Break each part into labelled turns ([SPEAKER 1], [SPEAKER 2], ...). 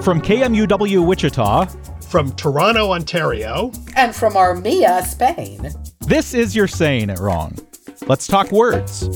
[SPEAKER 1] From KMUW Wichita.
[SPEAKER 2] From Toronto, Ontario.
[SPEAKER 3] And from Armilla, Spain.
[SPEAKER 1] This is You're Saying It Wrong. Let's talk words.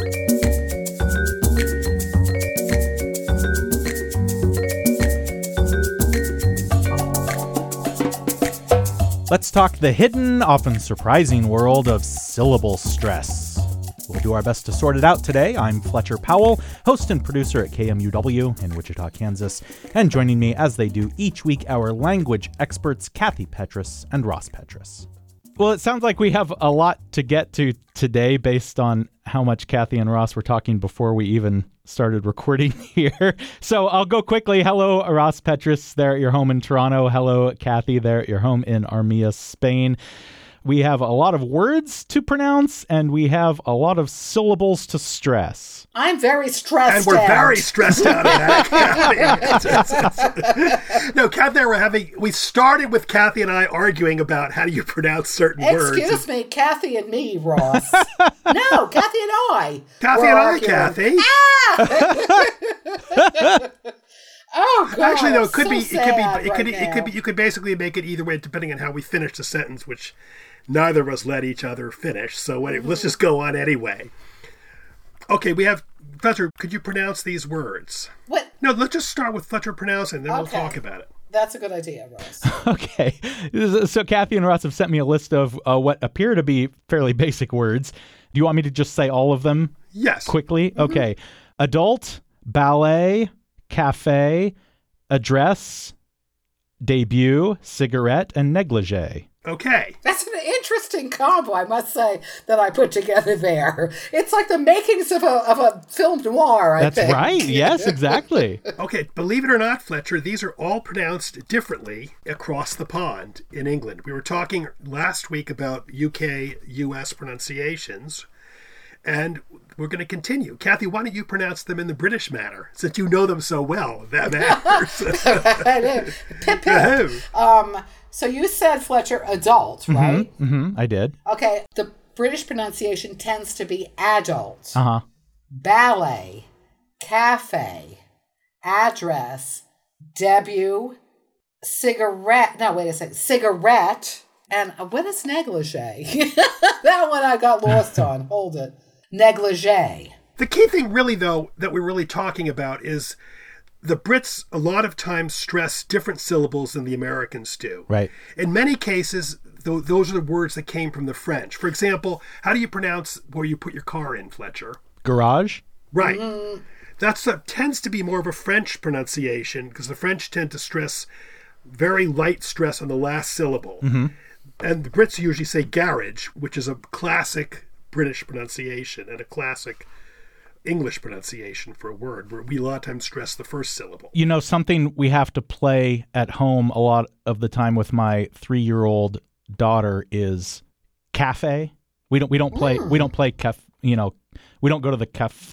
[SPEAKER 1] Let's talk the hidden, often surprising world of syllable stress. We'll do our best to sort it out today. I'm Fletcher Powell, host and producer at KMUW in Wichita, Kansas. And joining me, as they do each week, our language experts, Kathy Petrus and Ross Petrus. Well, it sounds like we have a lot to get to today based on how much Kathy and Ross were talking before we even started recording here. So I'll go quickly. Hello, Ross Petrus there at your home in Toronto. Hello, Kathy there at your home in Armilla, Spain. We have a lot of words to pronounce, and we have a lot of syllables to stress.
[SPEAKER 3] I'm very stressed out.
[SPEAKER 2] And we're very stressed out of that, Kathy. No, Kathy and I we started with Kathy and I arguing about how do you pronounce certain words.
[SPEAKER 3] Excuse me, Kathy and me, Ross. No, Kathy and I.
[SPEAKER 2] Kathy and I, Kathy.
[SPEAKER 3] Oh God!
[SPEAKER 2] Actually, no. It could
[SPEAKER 3] so
[SPEAKER 2] be. You could basically make it either way, depending on how we finish the sentence, which neither of us let each other finish. So let's just go on anyway. Okay, we have Fletcher. Could you pronounce these words?
[SPEAKER 3] What?
[SPEAKER 2] No, let's just start with Fletcher pronouncing, then we'll talk about it.
[SPEAKER 3] That's a good idea, Ross.
[SPEAKER 1] Okay. So Kathy and Ross have sent me a list of what appear to be fairly basic words. Do you want me to just say all of them?
[SPEAKER 2] Yes.
[SPEAKER 1] Quickly? Mm-hmm. Okay. Adult, ballet, cafe, address, debut, cigarette, and negligee.
[SPEAKER 2] Okay.
[SPEAKER 3] That's an interesting combo, I must say, that I put together there. It's like the makings of a film noir, I think.
[SPEAKER 1] That's right. Yes, exactly.
[SPEAKER 2] Okay, believe it or not, Fletcher, these are all pronounced differently across the pond in England. We were talking last week about UK, US pronunciations, and we're going to continue. Kathy, why don't you pronounce them in the British manner, since you know them so well? That matters.
[SPEAKER 3] I do. Pip, pip. So you said, Fletcher, adult, right?
[SPEAKER 1] Mm-hmm, I did.
[SPEAKER 3] Okay. The British pronunciation tends to be adult.
[SPEAKER 1] Uh-huh.
[SPEAKER 3] Ballet, cafe, address, debut, cigarette. No, wait a second. Cigarette. And what is negligee? That one I got lost on. Hold it. Negligee.
[SPEAKER 2] The key thing really, though, that we're really talking about is the Brits a lot of times stress different syllables than the Americans do.
[SPEAKER 1] Right.
[SPEAKER 2] In many cases, those are the words that came from the French. For example, how do you pronounce where you put your car in, Fletcher?
[SPEAKER 1] Garage?
[SPEAKER 2] Right. Mm-hmm. That tends to be more of a French pronunciation because the French tend to stress very light stress on the last syllable. Mm-hmm. And the Brits usually say garage, which is a classic British pronunciation and a classic English pronunciation for a word, where we a lot of times stress the first syllable.
[SPEAKER 1] You know, something we have to play at home a lot of the time with my 3-year-old daughter is cafe. We don't play we don't play we don't go to the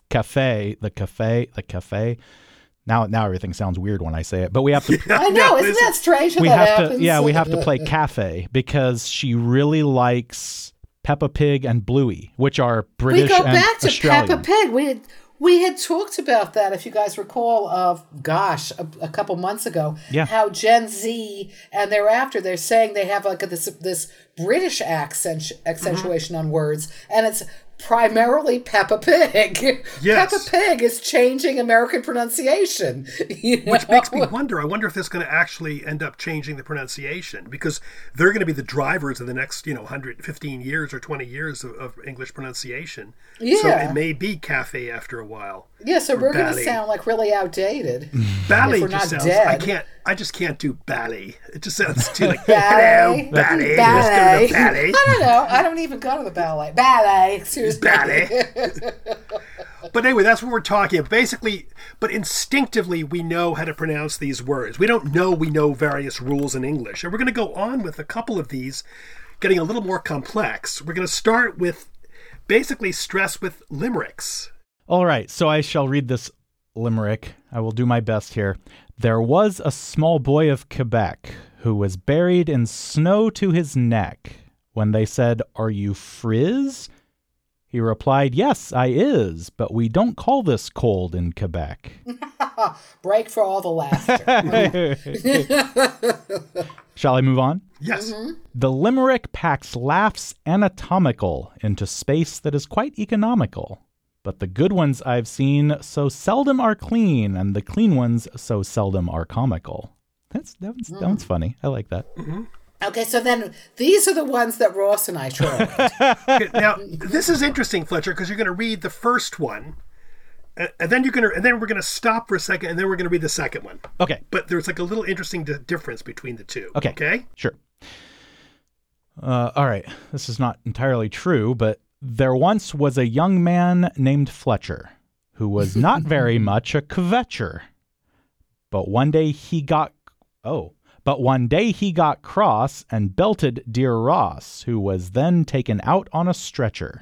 [SPEAKER 1] cafe. Now everything sounds weird when I say it, but we have to.
[SPEAKER 3] I know, isn't that strange?
[SPEAKER 1] We have to play cafe because she really likes Peppa Pig and Bluey, which are British and Australian.
[SPEAKER 3] We go back to Peppa Pig. We had talked about that, if you guys recall, a couple months ago.
[SPEAKER 1] Yeah.
[SPEAKER 3] How Gen Z and thereafter they're saying they have like this British accentuation on words, and it's primarily Peppa Pig.
[SPEAKER 2] Yes.
[SPEAKER 3] Peppa Pig is changing American pronunciation.
[SPEAKER 2] Which makes me wonder. I wonder if this is going to actually end up changing the pronunciation, because they're going to be the drivers of the next, 115 years or 20 years of English pronunciation.
[SPEAKER 3] Yeah.
[SPEAKER 2] So it may be cafe after a while.
[SPEAKER 3] Yeah, so we're going to sound like really outdated.
[SPEAKER 2] Ballet
[SPEAKER 3] just sounds,
[SPEAKER 2] dead. I just can't do ballet. It just sounds too like,
[SPEAKER 3] ballet.
[SPEAKER 2] Hello, ballet.
[SPEAKER 3] Ballet.
[SPEAKER 2] Let's go to the ballet.
[SPEAKER 3] I don't know. I don't even go to the ballet. Ballet, excuse me.
[SPEAKER 2] Ballet. But anyway, that's what we're talking about. Basically, but instinctively, we know how to pronounce these words. We know various rules in English. And we're going to go on with a couple of these, getting a little more complex. We're going to start with basically stress with limericks.
[SPEAKER 1] All right, so I shall read this limerick. I will do my best here. There was a small boy of Quebec who was buried in snow to his neck. When they said, "Are you frizz?" he replied, "Yes, I is, but we don't call this cold in Quebec."
[SPEAKER 3] Break for all the laughter.
[SPEAKER 1] Shall I move on?
[SPEAKER 2] Yes.
[SPEAKER 1] The limerick packs laughs anatomical into space that is quite economical. But the good ones I've seen so seldom are clean, and the clean ones so seldom are comical. That one's funny. I like that.
[SPEAKER 3] Okay, so then these are the ones that Ross and I tried.
[SPEAKER 2] Okay, now, this is interesting, Fletcher, because you're going to read the first one, and then we're going to stop for a second, and then we're going to read the second one.
[SPEAKER 1] Okay.
[SPEAKER 2] But there's like a little interesting difference between the two.
[SPEAKER 1] Okay.
[SPEAKER 2] Okay?
[SPEAKER 1] Sure. All right. This is not entirely true, but there once was a young man named Fletcher who was not very much a kvetcher. But one day he got cross and belted dear Ross, who was then taken out on a stretcher.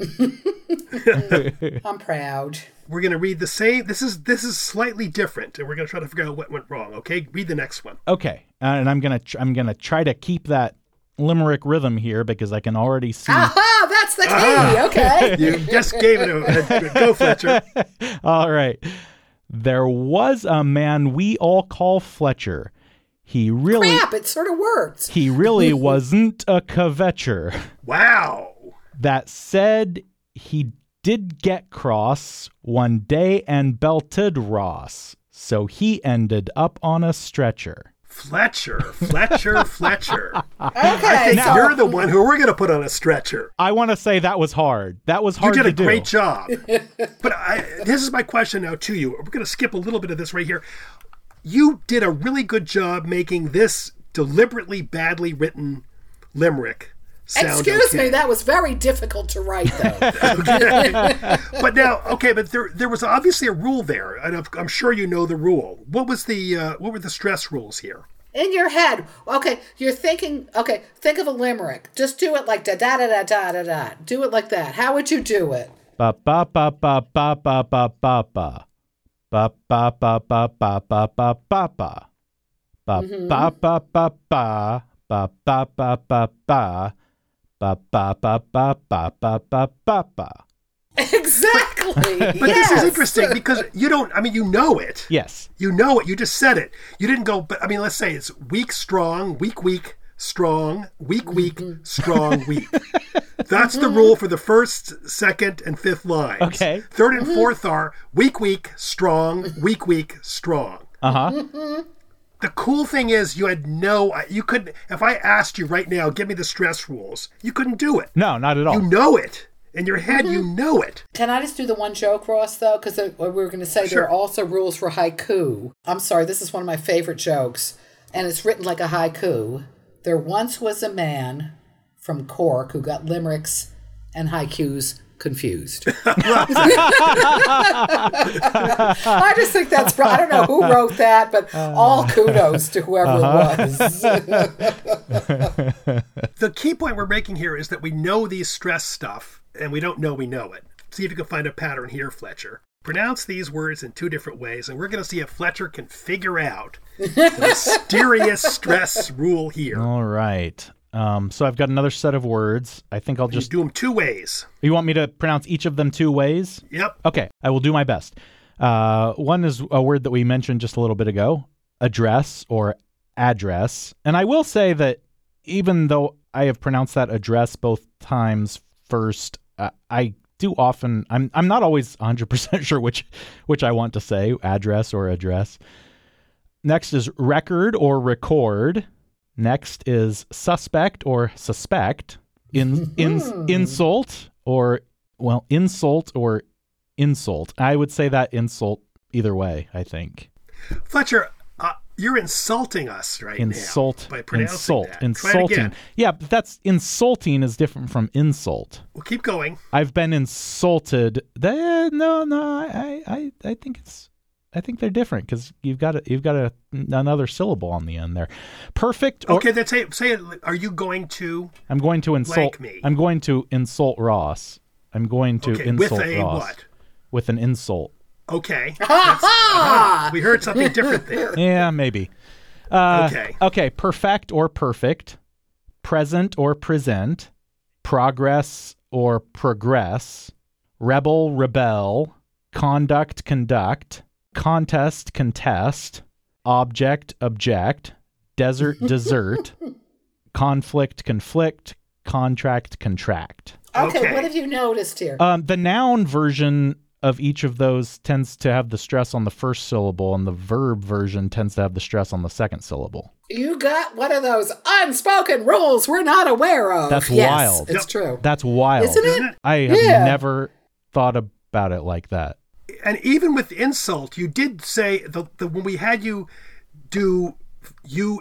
[SPEAKER 3] I'm proud.
[SPEAKER 2] We're going to read the same. This is slightly different, and we're going to try to figure out what went wrong. Okay? Read the next one.
[SPEAKER 1] Okay. And I'm gonna try to keep that limerick rhythm here because I can already see.
[SPEAKER 3] Aha! That's the key. Okay.
[SPEAKER 2] You just gave it a go, Fletcher.
[SPEAKER 1] All right. There was a man we all call Fletcher. He really
[SPEAKER 3] Crap, it sort of worked.
[SPEAKER 1] He really wasn't a kvetcher.
[SPEAKER 2] Wow.
[SPEAKER 1] That said, he did get cross one day and belted Ross, so he ended up on a stretcher.
[SPEAKER 2] Fletcher.
[SPEAKER 3] Okay,
[SPEAKER 2] I think
[SPEAKER 3] so
[SPEAKER 2] you're the one who we're going to put on a stretcher.
[SPEAKER 1] I want to say that was hard. That was hard
[SPEAKER 2] You
[SPEAKER 1] to
[SPEAKER 2] did a
[SPEAKER 1] do.
[SPEAKER 2] great job. But this is my question now to you. We're going to skip a little bit of this right here. You did a really good job making this deliberately badly written limerick sound
[SPEAKER 3] excuse
[SPEAKER 2] okay.
[SPEAKER 3] me, that was very difficult to write, though.
[SPEAKER 2] But now, okay, but there was obviously a rule there, and I'm sure you know the rule. What were the stress rules here?
[SPEAKER 3] In your head, okay, you're thinking, okay, think of a limerick. Just do it like da da da da da da da. Do it like that. How would you do it?
[SPEAKER 1] Ba ba ba ba ba ba ba ba ba. Ba ba ba ba ba ba ba ba ba. Ba ba ba ba ba ba ba ba ba ba. Ba ba ba ba ba ba ba ba ba.
[SPEAKER 3] Exactly.
[SPEAKER 2] But
[SPEAKER 3] yes.
[SPEAKER 2] this is interesting because you know it.
[SPEAKER 1] Yes.
[SPEAKER 2] You know it. You just said it. You didn't go, but let's say it's weak, strong, weak, strong, weak, strong, weak. That's the rule for the first, second, and fifth lines.
[SPEAKER 1] Okay.
[SPEAKER 2] Third and fourth are weak, strong, weak, strong.
[SPEAKER 1] Uh-huh.
[SPEAKER 2] The cool thing is you couldn't, if I asked you right now, give me the stress rules, you couldn't do it.
[SPEAKER 1] No, not at all.
[SPEAKER 2] You know it. In your head, you know it.
[SPEAKER 3] Can I just do the one joke, Ross, though? Because we were going to say
[SPEAKER 2] Sure.
[SPEAKER 3] there are also rules for haiku. I'm sorry, this is one of my favorite jokes, and it's written like a haiku. There once was a man from Cork who got limericks and haikus confused. I just think that's, I don't know who wrote that, but all kudos to whoever it was.
[SPEAKER 2] The key point we're making here is that we know these stress stuff, and we don't know we know it. See if you can find a pattern here, Fletcher. Pronounce these words in two different ways, and we're going to see if Fletcher can figure out the mysterious stress rule here.
[SPEAKER 1] All right. So I've got another set of words. I think I'll just
[SPEAKER 2] do them two ways.
[SPEAKER 1] You want me to pronounce each of them two ways?
[SPEAKER 2] Yep.
[SPEAKER 1] Okay, I will do my best. One is a word that we mentioned just a little bit ago, address or address. And I will say that even though I have pronounced that address both times first, I do often, I'm not always 100% sure which I want to say, address or address. Next is record or record. Next is suspect or suspect. Insult or insult. I would say that insult either way, I think.
[SPEAKER 2] Fletcher, you're insulting us right now by pronouncing that.
[SPEAKER 1] Insulting.
[SPEAKER 2] Try it again.
[SPEAKER 1] Yeah, but that's insulting is different from insult.
[SPEAKER 2] Well, keep going.
[SPEAKER 1] I've been insulted. I think they're different because you've got another syllable on the end there. Perfect.
[SPEAKER 2] Okay, then say it. Are you going to?
[SPEAKER 1] I'm going to insult
[SPEAKER 2] me.
[SPEAKER 1] I'm going to insult Ross. I'm going to insult
[SPEAKER 2] with a
[SPEAKER 1] Ross.
[SPEAKER 2] What?
[SPEAKER 1] With an insult.
[SPEAKER 2] Okay. We heard something different there.
[SPEAKER 1] Yeah, maybe. Okay. Perfect or perfect. Present or present. Progress or progress. Rebel, rebel. Conduct, conduct. contest, contest, object, object, desert, desert, conflict, conflict, contract, contract.
[SPEAKER 3] Okay, what have you noticed here?
[SPEAKER 1] The noun version of each of those tends to have the stress on the first syllable, and the verb version tends to have the stress on the second syllable.
[SPEAKER 3] You got one of those unspoken rules we're not aware of.
[SPEAKER 1] That's
[SPEAKER 3] yes,
[SPEAKER 1] wild.
[SPEAKER 3] It's true.
[SPEAKER 1] That's wild.
[SPEAKER 3] Isn't it?
[SPEAKER 1] I have never thought about it like that.
[SPEAKER 2] And even with insult, you did say when we had you do you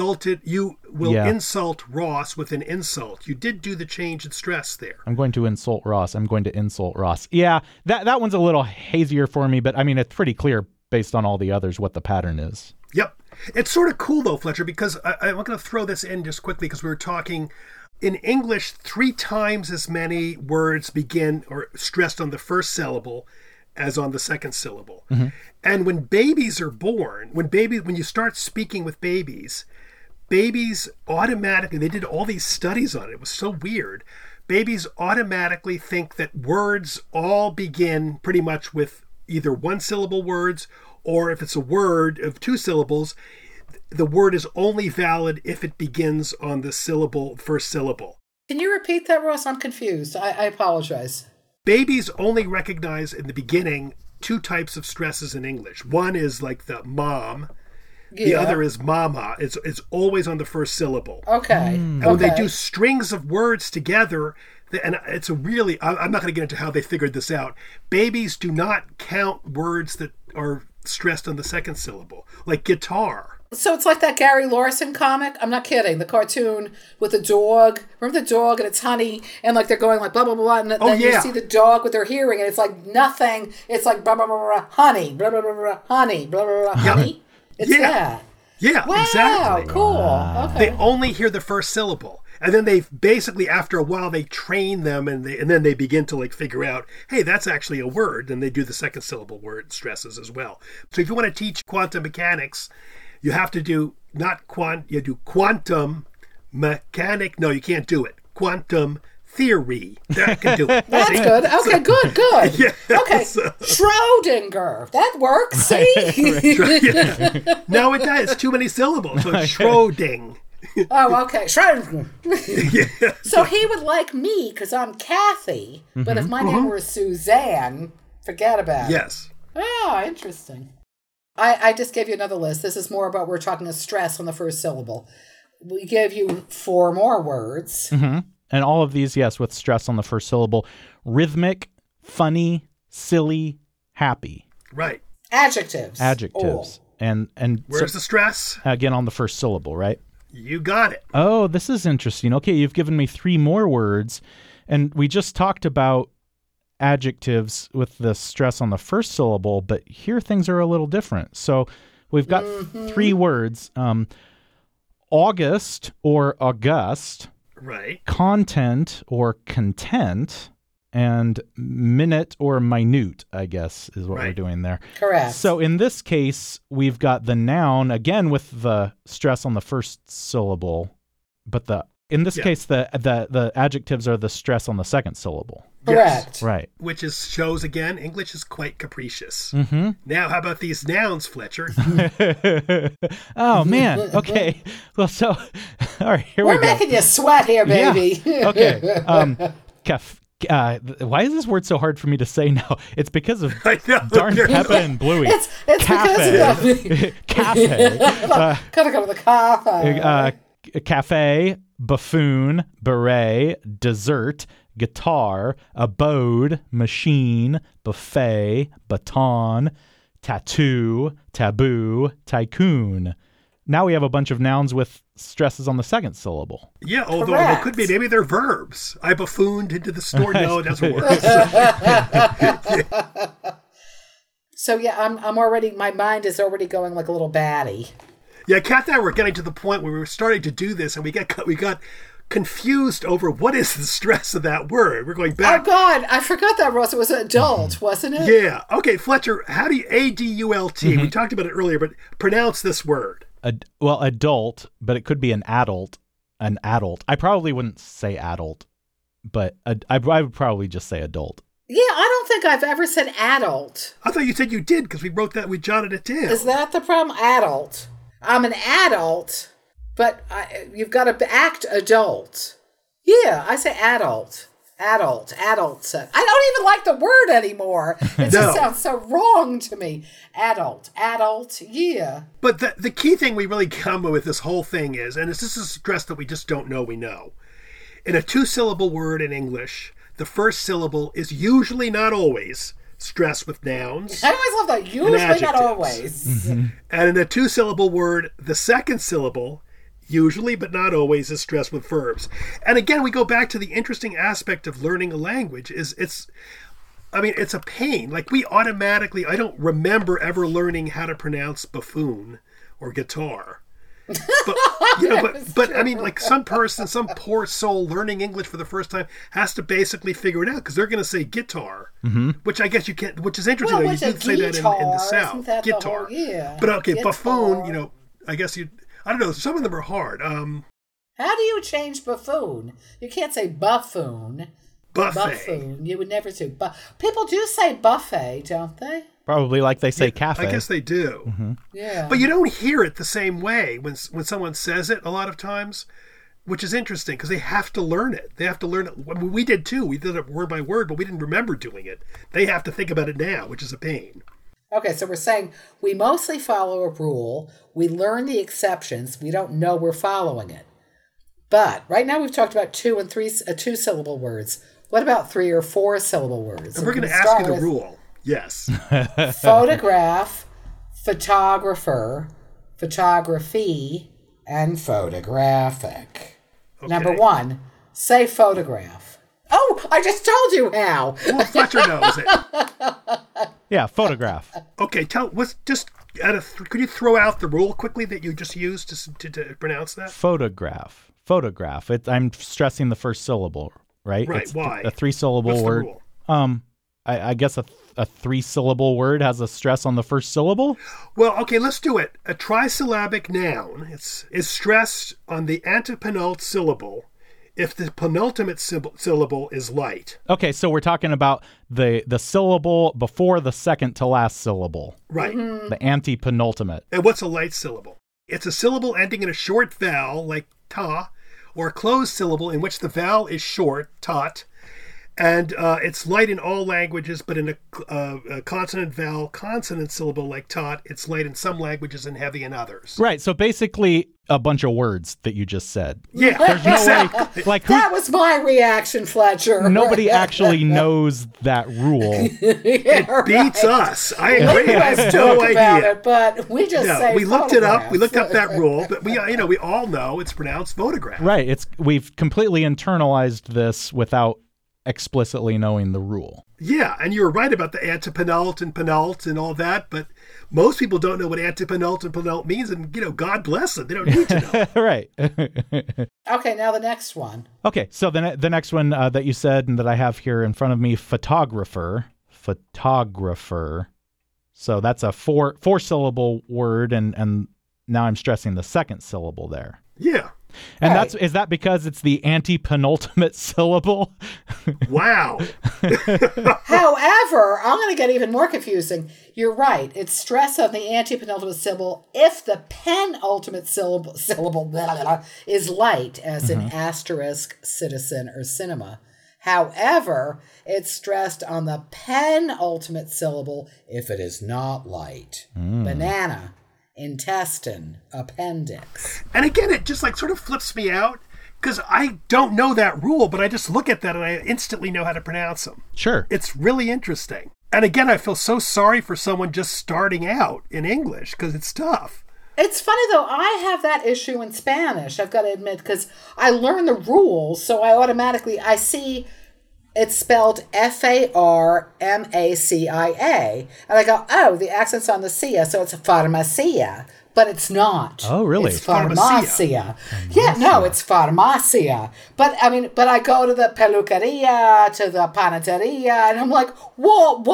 [SPEAKER 2] will insult Ross with an insult. You did do the change in stress there.
[SPEAKER 1] I'm going to insult Ross. I'm going to insult Ross. Yeah, that one's a little hazier for me, but I mean, it's pretty clear based on all the others what the pattern is.
[SPEAKER 2] Yep. It's sort of cool, though, Fletcher, because I'm going to throw this in just quickly because we were talking in English, 3 times as many words begin or stressed on the first syllable as on the second syllable. Mm-hmm. And when babies are born, when you start speaking with babies automatically, they did all these studies on it. It was so weird. Babies automatically think that words all begin pretty much with either 1-syllable words, or if it's a word of 2 syllables, the word is only valid if it begins on the first syllable.
[SPEAKER 3] Can you repeat that, Ross? I'm confused. I apologize.
[SPEAKER 2] Babies only recognize in the beginning 2 types of stresses in English. One is like the mom. Yeah. The other is mama. It's always on the first syllable.
[SPEAKER 3] Okay.
[SPEAKER 2] And when they do strings of words together, and it's a really, I'm not going to get into how they figured this out. Babies do not count words that are stressed on the second syllable, like guitar.
[SPEAKER 3] So it's like that Gary Larson comic. I'm not kidding. The cartoon with the dog. Remember the dog and it's honey, and like they're going like blah blah blah, and then you see the dog with their hearing, and it's like nothing. It's like blah blah blah, blah honey, blah blah blah, blah honey, blah blah blah, honey. It's that.
[SPEAKER 2] Yeah,
[SPEAKER 3] wow,
[SPEAKER 2] exactly.
[SPEAKER 3] Cool. Wow. Okay.
[SPEAKER 2] They only hear the first syllable. And then they basically, after a while, they train them, and then they begin to like figure out, hey, that's actually a word. And they do the second syllable word stresses as well. So if you want to teach quantum mechanics, you have to do you do quantum mechanic. No, you can't do it. Quantum theory. That can do it.
[SPEAKER 3] That's good. Okay, good. Yeah, okay. Schrodinger. That works. See?
[SPEAKER 2] Right. No, it does. It's too many syllables. So it's Schroding.
[SPEAKER 3] Oh, okay. Schrodinger. Yeah. So he would like me because I'm Kathy, but if my name were Suzanne, forget about it.
[SPEAKER 2] Yes.
[SPEAKER 3] Oh, interesting. I just gave you another list. This is more about we're talking a stress on the first syllable. We gave you 4 more words.
[SPEAKER 1] Mm-hmm. And all of these, yes, with stress on the first syllable. Rhythmic, funny, silly, happy.
[SPEAKER 2] Right.
[SPEAKER 3] Adjectives.
[SPEAKER 1] Oh. And
[SPEAKER 2] where's the stress?
[SPEAKER 1] Again, on the first syllable, right?
[SPEAKER 2] You got it.
[SPEAKER 1] Oh, this is interesting. Okay, you've given me 3 more words, and we just talked about adjectives with the stress on the first syllable, but here things are a little different. So we've got 3 words. August or August.
[SPEAKER 2] Right.
[SPEAKER 1] Content or content, and minute or minute, I guess, is what we're doing there.
[SPEAKER 3] Correct.
[SPEAKER 1] So in this case, we've got the noun, again, with the stress on the first syllable, but in this case, the adjectives are the stress on the second syllable.
[SPEAKER 3] Correct.
[SPEAKER 2] Yes.
[SPEAKER 1] Right.
[SPEAKER 2] Which shows, again, English is quite capricious.
[SPEAKER 1] Mm-hmm.
[SPEAKER 2] Now, how about these nouns, Fletcher?
[SPEAKER 1] Oh, man. Okay. Well, so, all right, here we go.
[SPEAKER 3] We're making you sweat here, baby.
[SPEAKER 1] Yeah. Okay. Why is this word so hard for me to say now? It's because of darn Peppa and Bluey.
[SPEAKER 3] It's because of me.
[SPEAKER 1] Cafe.
[SPEAKER 3] Gotta go to the cafe.
[SPEAKER 1] Cafe, buffoon, beret, dessert, guitar, abode, machine, buffet, baton, tattoo, taboo, tycoon. Now we have a bunch of nouns with stresses on the second syllable.
[SPEAKER 2] Yeah, although it could be, maybe they're verbs. I buffooned into the store. No, it doesn't work.
[SPEAKER 3] So yeah, I'm already, my mind is already going like a little batty.
[SPEAKER 2] Yeah, Kat and I were getting to the point where we were starting to do this, and we got confused over what is the stress of that word. We're going back.
[SPEAKER 3] Oh God, I forgot that, Ross. It was adult, wasn't it?
[SPEAKER 2] Yeah. Okay, Fletcher, how do you ADULT? We talked about it earlier, but pronounce this word.
[SPEAKER 1] Well, adult, but it could be an adult. An adult. I probably wouldn't say adult, but I would probably just say adult.
[SPEAKER 3] Yeah, I don't think I've ever said adult.
[SPEAKER 2] I thought you said you did because we jotted it down.
[SPEAKER 3] Is that the problem? Adult. I'm an adult, but you've got to act adult. Yeah, I say adult. Adult. I don't even like the word anymore. It just sounds so wrong to me. Adult, yeah.
[SPEAKER 2] But the key thing we really come with this whole thing is, and this is a stress that we just don't know we know. In a 2-syllable word in English, the first syllable is usually, not always, stressed with nouns.
[SPEAKER 3] I always love that. Usually, not always.
[SPEAKER 1] Mm-hmm.
[SPEAKER 2] And in a 2-syllable word, the second syllable, usually but not always, is stressed with verbs. And again, we go back to the interesting aspect of learning a language it's a pain. Like I don't remember ever learning how to pronounce buffoon or guitar. But I mean, like some poor soul learning English for the first time has to basically figure it out because they're going to say guitar, which I guess you can't. Which is interesting.
[SPEAKER 3] Well,
[SPEAKER 2] you did say that in the South, guitar. But okay, guitar. Buffoon. I guess you. I don't know. Some of them are hard.
[SPEAKER 3] How do you change buffoon? You can't say buffoon.
[SPEAKER 2] Buffet.
[SPEAKER 3] Buffoon. You would never say people do say buffet, don't they?
[SPEAKER 1] Probably like they say cafe.
[SPEAKER 2] I guess they do.
[SPEAKER 1] Mm-hmm.
[SPEAKER 3] Yeah.
[SPEAKER 2] But you don't hear it the same way when someone says it a lot of times, which is interesting because they have to learn it. They have to learn it. We did too. We did it word by word, but we didn't remember doing it. They have to think about it now, which is a pain.
[SPEAKER 3] Okay, so we're saying we mostly follow a rule. We learn the exceptions. We don't know we're following it. But right now we've talked about 2 and 3 2-syllable words. What about 3 or 4-syllable words?
[SPEAKER 2] And we're going to ask you the rule. Yes.
[SPEAKER 3] Photograph, photographer, photography, and photographic. Okay. Number 1, say photograph. Oh, I just told you how.
[SPEAKER 2] Well, Fletcher knows it.
[SPEAKER 1] Yeah, photograph.
[SPEAKER 2] Okay, could you throw out the rule quickly that you just used to pronounce that?
[SPEAKER 1] Photograph. I'm stressing the first syllable, right?
[SPEAKER 2] Right.
[SPEAKER 1] It's
[SPEAKER 2] why?
[SPEAKER 1] A 3-syllable word.
[SPEAKER 2] Rule?
[SPEAKER 1] I guess a 3-syllable word has a stress on the first syllable.
[SPEAKER 2] Well, okay, let's do it. A trisyllabic noun is stressed on the antepenult syllable if the penultimate syllable is light.
[SPEAKER 1] Okay, so we're talking about the syllable before the second to last syllable.
[SPEAKER 2] Right.
[SPEAKER 3] Mm-hmm.
[SPEAKER 1] The antepenultimate.
[SPEAKER 2] And what's a light syllable? It's a syllable ending in a short vowel, like ta, or a closed syllable in which the vowel is short, tot, and it's light in all languages, but in a consonant-vowel consonant syllable like tot, it's light in some languages and heavy in others.
[SPEAKER 1] Right, so basically a bunch of words that you just said.
[SPEAKER 2] Yeah,
[SPEAKER 1] there's no way. Like
[SPEAKER 3] that was my reaction, Fletcher.
[SPEAKER 1] Nobody actually knows that rule.
[SPEAKER 2] It beats us. I agree. I have no idea.
[SPEAKER 3] It, but we just say
[SPEAKER 2] we looked it up. We looked up that rule, but we all know it's pronounced photograph.
[SPEAKER 1] Right. We've completely internalized this without explicitly knowing the rule.
[SPEAKER 2] Yeah, and you're right about the antepenult and penult and all that, but most people don't know what antepenult and penult means, and God bless them, they don't need to know.
[SPEAKER 1] Right.
[SPEAKER 3] Okay, now the next one.
[SPEAKER 1] Okay, so the next one that you said and that I have here in front of me, photographer. So that's a 4-syllable word, and now I'm stressing the second syllable there.
[SPEAKER 2] Yeah.
[SPEAKER 1] And is that because it's the antepenultimate syllable?
[SPEAKER 2] Wow.
[SPEAKER 3] However, I'm going to get even more confusing. You're right. It's stress on the antepenultimate syllable if the penultimate syllable blah, blah, blah, is light, as in asterisk, citizen, or cinema. However, it's stressed on the penultimate syllable if it is not light. Banana. Intestine, appendix.
[SPEAKER 2] And again, it just sort of flips me out because I don't know that rule, but I just look at that and I instantly know how to pronounce them.
[SPEAKER 1] Sure.
[SPEAKER 2] It's really interesting. And again, I feel so sorry for someone just starting out in English because it's tough.
[SPEAKER 3] It's funny, though. I have that issue in Spanish, I've got to admit, because I learn the rules, so I see it's spelled Farmacia. And I go, oh, the accent's on the cia, so it's farmacia. But it's not.
[SPEAKER 1] Oh, really?
[SPEAKER 3] It's farmacia. Yeah, no, it's farmacia. But I go to the peluqueria, to the panaderia, and I'm like, what?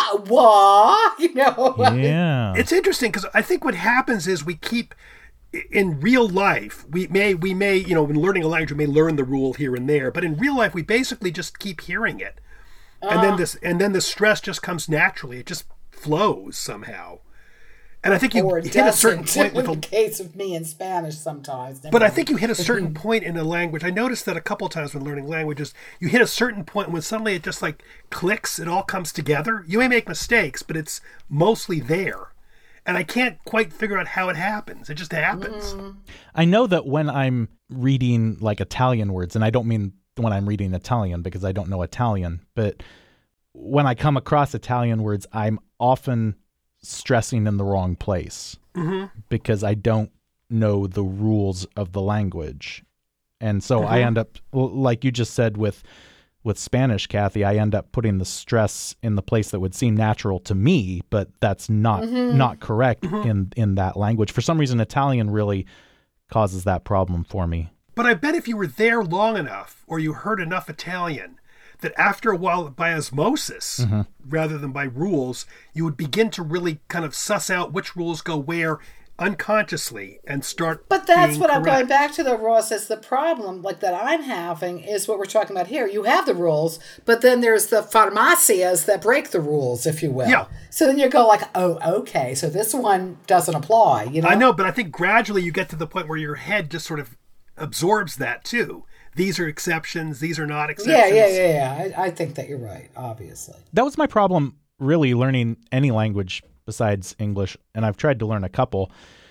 [SPEAKER 1] Yeah.
[SPEAKER 2] It's interesting because I think what happens is we keep... In real life, we may, when learning a language, we may learn the rule here and there, but in real life, we basically just keep hearing it. and then the stress just comes naturally. It just flows somehow. And I think you
[SPEAKER 3] Or
[SPEAKER 2] hit a certain
[SPEAKER 3] doesn't,
[SPEAKER 2] point with
[SPEAKER 3] in the case of me in Spanish sometimes.
[SPEAKER 2] But I think you hit a certain point in a language. I noticed that a couple times when learning languages, you hit a certain point when suddenly it just like clicks, it all comes together. You may make mistakes, but it's mostly there. And I can't quite figure out how it happens. It just happens.
[SPEAKER 1] I know that when I'm reading like Italian words, and I don't mean when I'm reading Italian because I don't know Italian, but when I come across Italian words, I'm often stressing in the wrong place because I don't know the rules of the language. And so I end up, like you just said with Spanish, Kathy, I end up putting the stress in the place that would seem natural to me, but that's not correct in that language. For some reason, Italian really causes that problem for me.
[SPEAKER 2] But I bet if you were there long enough or you heard enough Italian, that after a while, by osmosis, rather than by rules, you would begin to really kind of suss out which rules go where unconsciously and start.
[SPEAKER 3] But that's
[SPEAKER 2] being
[SPEAKER 3] what
[SPEAKER 2] correct.
[SPEAKER 3] I'm going back to, though, Ross, is the problem like that I'm having is what we're talking about here. You have the rules, but then there's the farmacias that break the rules, if you will.
[SPEAKER 2] Yeah.
[SPEAKER 3] So then you go like, oh, okay, so this one doesn't apply. You know?
[SPEAKER 2] I know, but I think gradually you get to the point where your head just sort of absorbs that too. These are exceptions. These are not exceptions.
[SPEAKER 3] Yeah. I think that you're right, obviously.
[SPEAKER 1] That was my problem really learning any language besides English, and I've tried to learn a couple,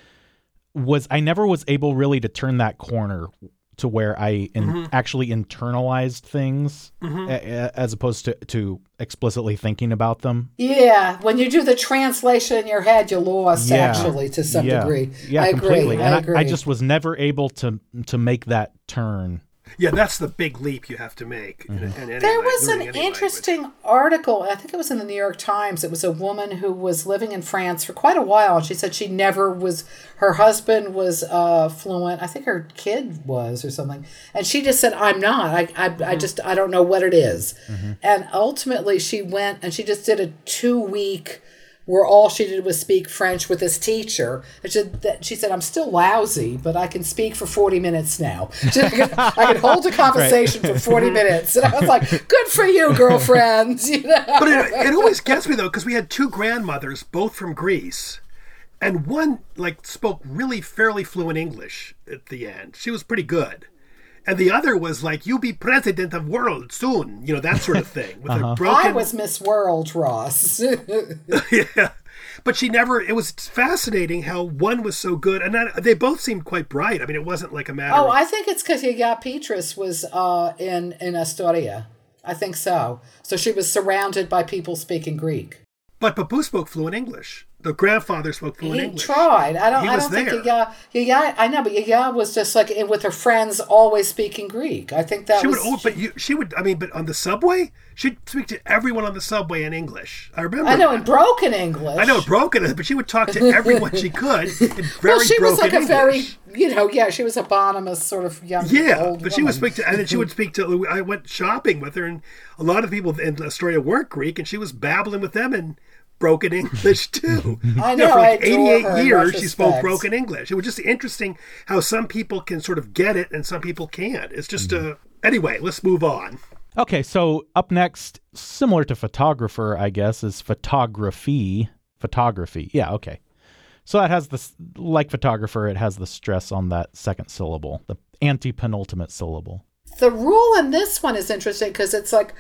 [SPEAKER 1] was I never was able really to turn that corner to where I actually internalized things as opposed to explicitly thinking about them.
[SPEAKER 3] Yeah, when you do the translation in your head, you're lost actually to some degree.
[SPEAKER 1] Yeah,
[SPEAKER 3] I
[SPEAKER 1] completely.
[SPEAKER 3] agree.
[SPEAKER 1] And
[SPEAKER 3] I agree.
[SPEAKER 1] I just was never able to make that turn.
[SPEAKER 2] Yeah, that's the big leap you have to make. In any
[SPEAKER 3] There was
[SPEAKER 2] learning
[SPEAKER 3] an
[SPEAKER 2] any
[SPEAKER 3] interesting article, I think it was in the New York Times. It was a woman who was living in France for quite a while, and she said she never was, her husband was fluent. I think her kid was or something. And she just said, I'm not. I don't know what it is. And ultimately she went and she just did a 2-week where all she did was speak French with this teacher. And she said, I'm still lousy, but I can speak for 40 minutes now. I can hold a conversation for 40 minutes. And I was like, good for you, girlfriend. You know?
[SPEAKER 2] But it always gets me, though, because we had two grandmothers, both from Greece. And one spoke really fairly fluent English at the end. She was pretty good. And the other was like, you be president of world soon, that sort of thing. With a broken...
[SPEAKER 3] I was Miss World, Ross.
[SPEAKER 2] Yeah. But she never, it was fascinating how one was so good. And they both seemed quite bright. I mean, it wasn't like a matter of...
[SPEAKER 3] I think it's because Yaya Petrus was in Astoria. I think so. So she was surrounded by people speaking Greek.
[SPEAKER 2] But Papu spoke fluent English. The grandfather spoke fluent English.
[SPEAKER 3] He tried. I don't
[SPEAKER 2] there.
[SPEAKER 3] think Yaya. I know, but Yaya was just like with her friends, always speaking Greek. I think that
[SPEAKER 2] she would. I mean, but on the subway, she'd speak to everyone on the subway in English. I remember.
[SPEAKER 3] I know in broken English.
[SPEAKER 2] I know broken, but she would talk to everyone she could in very
[SPEAKER 3] she was like
[SPEAKER 2] broken
[SPEAKER 3] a
[SPEAKER 2] English.
[SPEAKER 3] very, she was a Bonham sort of young old
[SPEAKER 2] but
[SPEAKER 3] woman.
[SPEAKER 2] she would speak to, and then she would speak to. I went shopping with her, and a lot of people in Astoria weren't Greek, and she was babbling with them in broken English too.
[SPEAKER 3] I know.
[SPEAKER 2] For
[SPEAKER 3] I
[SPEAKER 2] 88 years, she spoke
[SPEAKER 3] respects.
[SPEAKER 2] broken English. It was just interesting how some people can sort of get it and some people can't. It's just anyway. Let's move on.
[SPEAKER 1] Okay, so up next, similar to photographer, I guess, is photography. Photography. Yeah, okay. So that has like photographer, it has the stress on that second syllable, the anti-penultimate syllable.
[SPEAKER 3] The rule in this one is interesting because it's like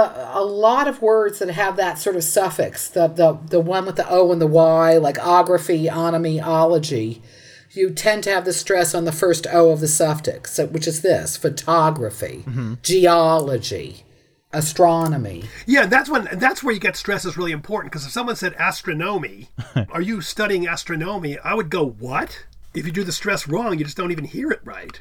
[SPEAKER 3] a lot of words that have that sort of suffix, the one with the O and the Y, like ography, onomy, ology, you tend to have the stress on the first O of the suffix, which is this, photography, geology, astronomy.
[SPEAKER 2] Yeah, that's where you get stress is really important, because if someone said astronomy, are you studying astronomy? I would go, what? If you do the stress wrong, you just don't even hear it right.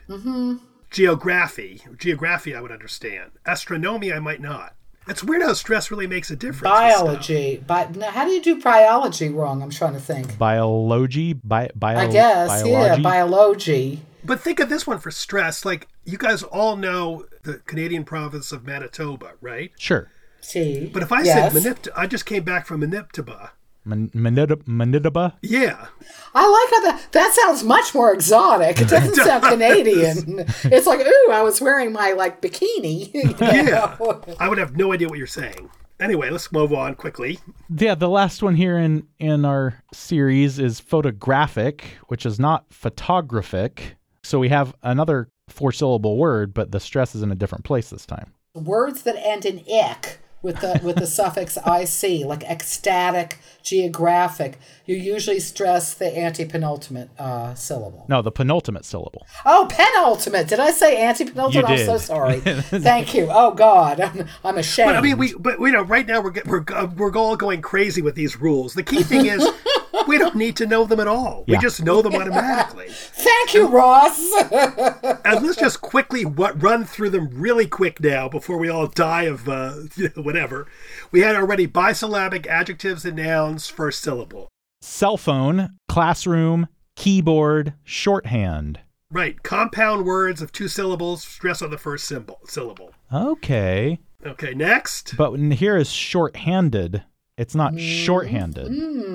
[SPEAKER 2] Geography I would understand. Astronomy I might not. It's weird how stress really makes a difference.
[SPEAKER 3] Biology. Now, how do you do biology wrong? I'm trying to think.
[SPEAKER 1] Biology?
[SPEAKER 3] I guess, yeah, biology.
[SPEAKER 2] But think of this one for stress. Like, you guys all know the Canadian province of Manitoba, right?
[SPEAKER 1] Sure.
[SPEAKER 3] See.
[SPEAKER 2] But if I said Manitoba, I just came back from Manitoba.
[SPEAKER 1] Manitoba?
[SPEAKER 2] Yeah.
[SPEAKER 3] I like how that sounds much more exotic. It doesn't sound Canadian. It's like, ooh, I was wearing my bikini.
[SPEAKER 2] Yeah. I would have no idea what you're saying. Anyway, let's move on quickly.
[SPEAKER 1] Yeah, the last one here in our series is photographic, which is not photographic. So we have another 4-syllable word, but the stress is in a different place this time.
[SPEAKER 3] Words that end in ic with the suffix ic, like ecstatic, geographic, you usually stress the antepenultimate syllable.
[SPEAKER 1] No, the penultimate syllable.
[SPEAKER 3] Oh, penultimate. Did I say antepenultimate?
[SPEAKER 1] You did.
[SPEAKER 3] I'm so sorry. Thank you. Oh God, I'm ashamed.
[SPEAKER 2] But I mean, right now we're all going crazy with these rules. The key thing is we don't need to know them at all.
[SPEAKER 1] Yeah.
[SPEAKER 2] We just know them automatically.
[SPEAKER 3] Thank you, Ross.
[SPEAKER 2] And let's just quickly run through them really quick now before we all die of whatever. We had already bisyllabic adjectives and nouns, first syllable.
[SPEAKER 1] Cell phone, classroom, keyboard, shorthand.
[SPEAKER 2] Right. Compound words of 2 syllables, stress on the first syllable.
[SPEAKER 1] Okay.
[SPEAKER 2] Okay, next.
[SPEAKER 1] But here is shorthanded. It's not shorthanded.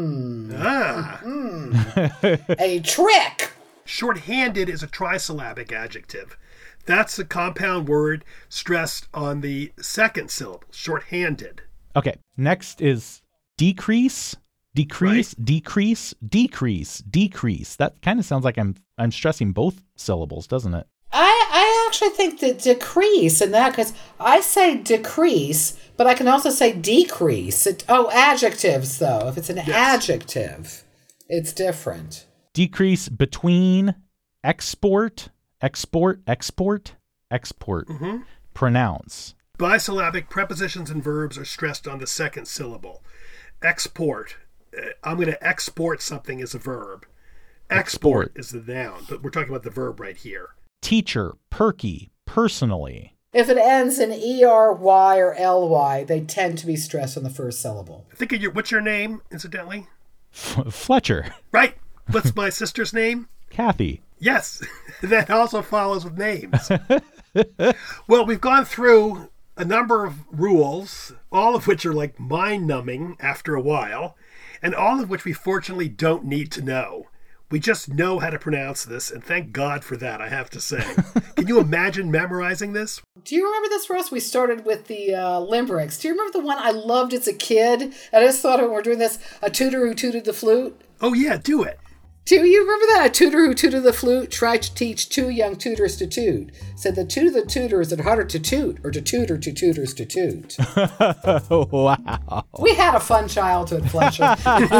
[SPEAKER 3] A trick.
[SPEAKER 2] Shorthanded is a trisyllabic adjective. That's a compound word stressed on the second syllable, shorthanded.
[SPEAKER 1] Okay, next is decrease, decrease,
[SPEAKER 2] Right.
[SPEAKER 1] decrease, decrease, decrease. That kind of sounds like I'm stressing both syllables, doesn't it?
[SPEAKER 3] I actually think that decrease in that, because I say decrease, but I can also say decrease. Adjectives, though. If it's an adjective, it's different.
[SPEAKER 1] Decrease between, export, export, export, export. Pronounce.
[SPEAKER 2] Bisyllabic prepositions and verbs are stressed on the second syllable. Export. I'm going to export something as a verb. Export is the noun, but we're talking about the verb right here.
[SPEAKER 1] Teacher, perky, personally.
[SPEAKER 3] If it ends in ER, Y, or LY, they tend to be stressed on the first syllable.
[SPEAKER 2] Think of what's your name, incidentally?
[SPEAKER 1] Fletcher.
[SPEAKER 2] Right. What's my sister's name?
[SPEAKER 1] Kathy.
[SPEAKER 2] Yes. That also follows with names. Well, we've gone through a number of rules, all of which are like mind-numbing after a while, and all of which we fortunately don't need to know. We just know how to pronounce this, and thank God for that, I have to say. Can you imagine memorizing this?
[SPEAKER 3] Do you remember this, Ross? We started with the limericks. Do you remember the one I loved as a kid? I just thought when we're doing this, a tutor who tooted the flute.
[SPEAKER 2] Oh, yeah, do it.
[SPEAKER 3] Do you remember that? A tutor who tooted the flute tried to teach 2 young tutors to toot. Said the toot of the tutor is it harder to toot or to tutor 2 tutors to toot.
[SPEAKER 1] Wow.
[SPEAKER 3] We had a fun childhood, Fletcher.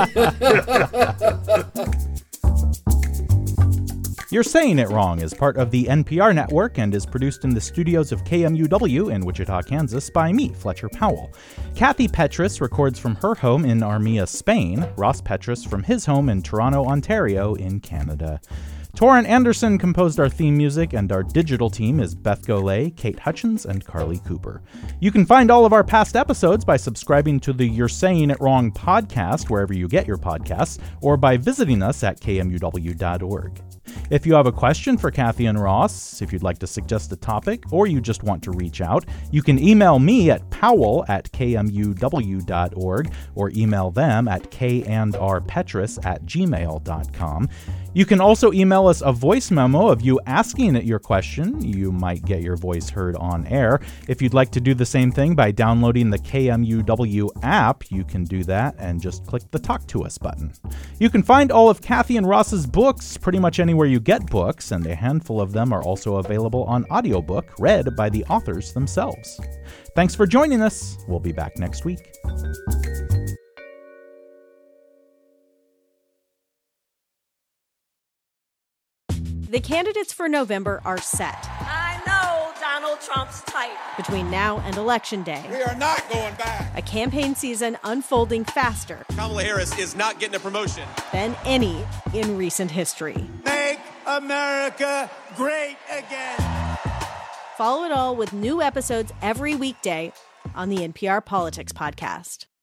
[SPEAKER 1] You're Saying It Wrong is part of the NPR network and is produced in the studios of KMUW in Wichita, Kansas by me, Fletcher Powell. Kathy Petrus records from her home in Armia, Spain, Ross Petrus from his home in Toronto, Ontario in Canada. Torrin Anderson composed our theme music, and our digital team is Beth Golay, Kate Hutchins, and Carly Cooper. You can find all of our past episodes by subscribing to the You're Saying It Wrong podcast wherever you get your podcasts, or by visiting us at kmuw.org. If you have a question for Kathy and Ross, if you'd like to suggest a topic, or you just want to reach out, you can email me at powell@kmuw.org or email them at kandrpetrus@gmail.com. You can also email us a voice memo of you asking it your question. You might get your voice heard on air. If you'd like to do the same thing by downloading the KMUW app, you can do that and just click the Talk to Us button. You can find all of Kathy and Ross's books pretty much anywhere you get books, and a handful of them are also available on audiobook, read by the authors themselves. Thanks for joining us. We'll be back next week.
[SPEAKER 4] The candidates for November are set.
[SPEAKER 5] I know Donald Trump's type.
[SPEAKER 4] Between now and Election Day,
[SPEAKER 6] We are not going back.
[SPEAKER 4] a campaign season unfolding faster
[SPEAKER 6] Kamala Harris is not getting a promotion.
[SPEAKER 4] than any in recent history.
[SPEAKER 6] Make America great again.
[SPEAKER 4] Follow it all with new episodes every weekday on the NPR Politics Podcast.